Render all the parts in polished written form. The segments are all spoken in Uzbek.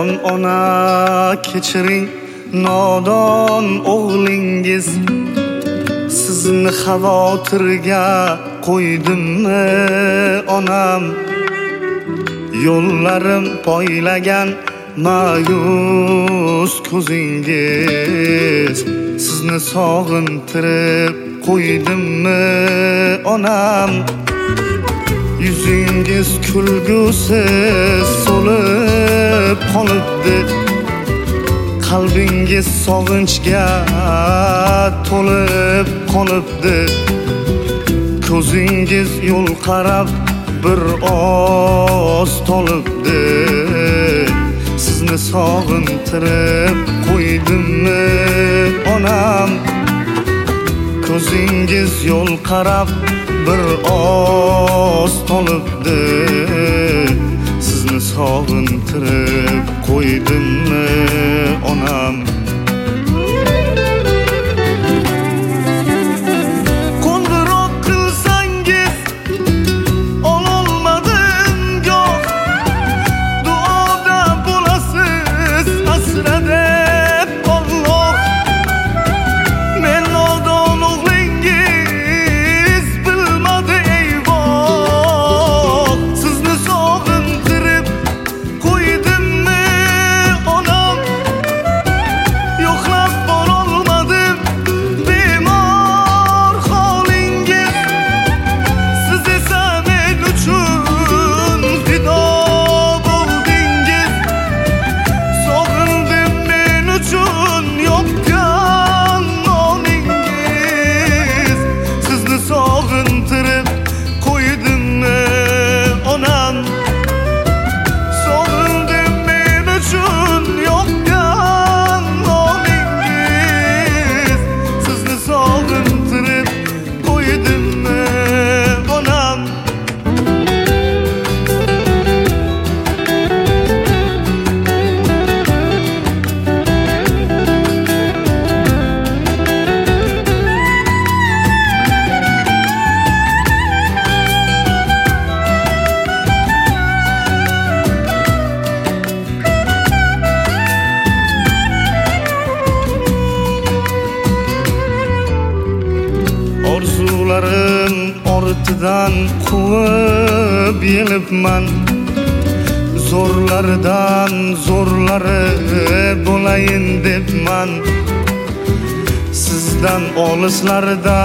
Jon ona kechiring nodon o'g'lingiz, sizni xavotirga qo'ydimmi onam? Yo'llarim poylagan ma'yus ko'zingiz, sizni sog'intirib qo'ydimmi onam? Yüzüngiz kulgusiz so'lib qolibdi, qalbingiz sog'inchga to'lib qolibdi. Ko'zingiz yo'l qarab bir oz tolibdi, sizni sog'intirib qo'ydimmi onam? Ko'zingiz yo'l qarab bir oz tolibdi, sizni sog'intirib qo'ydimmi onam? Qo'ng'iroq qilsangiz ololmadim goh, duoda bo'lasiz asra deb Alloh. Men nodon o'g'lingiz bilmadi eyvoh, sizni sog'intirib qo'ydimmi onam? Yo'qlab borolmadim bemor holingiz, siz esa men uchun fido bo'ldingiz. Sog'indim men uchun yoqqan noningiz, sizni sog'intirib qo'ydimmi onam? Sog'indim men uchun yoqqan noningiz, sizni sog'intirib qo'ydimmi onam? Orzularim ortidan quvib yelibman, zo'rlardan zo'rlari bo'layin debman. Sizdan olislarda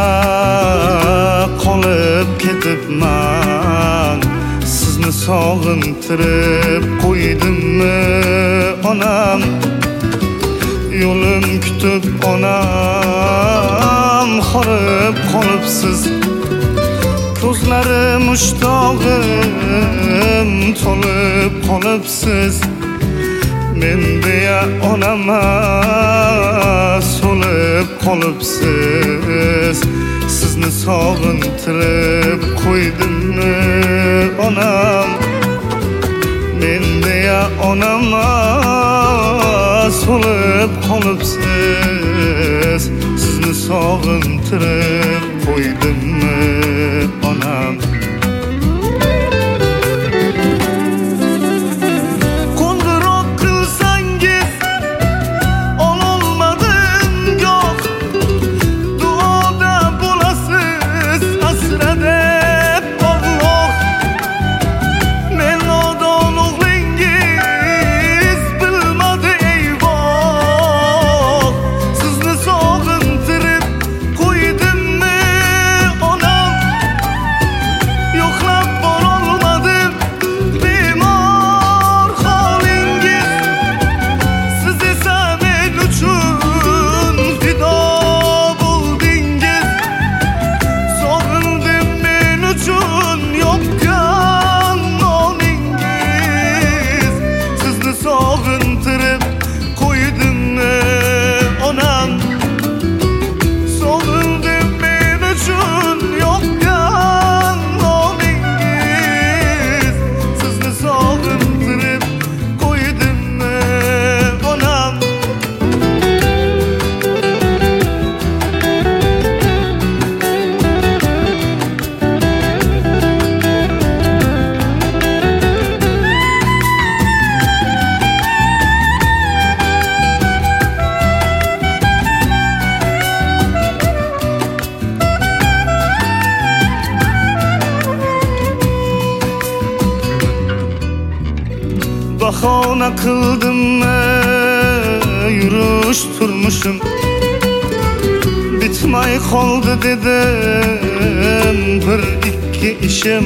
qolib ketibman, sizni sog'intirib qo'ydimmi onam? Yo'lim kutib onam horib qolibsiz, ko'zlarim mushtog'im to'lib qolibsiz. Men deya onama so'lib qolibsiz, sizni sog'intirib qo'ydimmi onam? Men deya onama so'lib qolibsiz, sizni sog'intirib qo'ydimmi onam? Qo'ng'iroq qilsangiz ololmadim goh, duoda bo'lasiz asra deb Alloh. Men nodon o'g'lingiz bilmadi eyvoh, sizni sog'intirib qo'ydimmi onam? ona qildim yurish turmushim bitmay qoldi dedim bir ikki ishim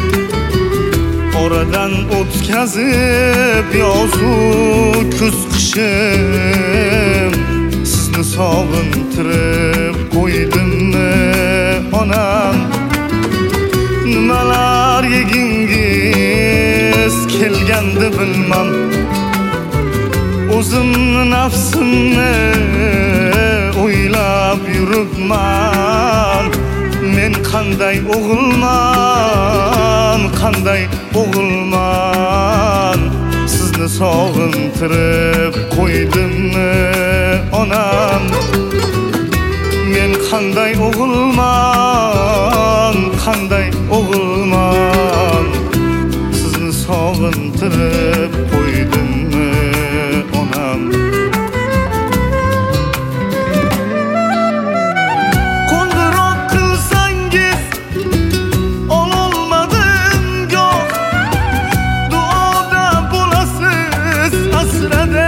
oradan o'tkazib yozu kuz qishim sizni sog'intirib qo'ydimmi onam nimalar yegingiz kelgandi bilmam o'zimni nafsimni o'ylab yuribman men qanday o'g'ilman sizni sog'intirib qo'ydimmi onam men qanday o'g'ilman sizni sog'intirib qo'ydimmi onam qo'ng'iroq qilsangiz ololmadim goh duoda bo'lasiz asrada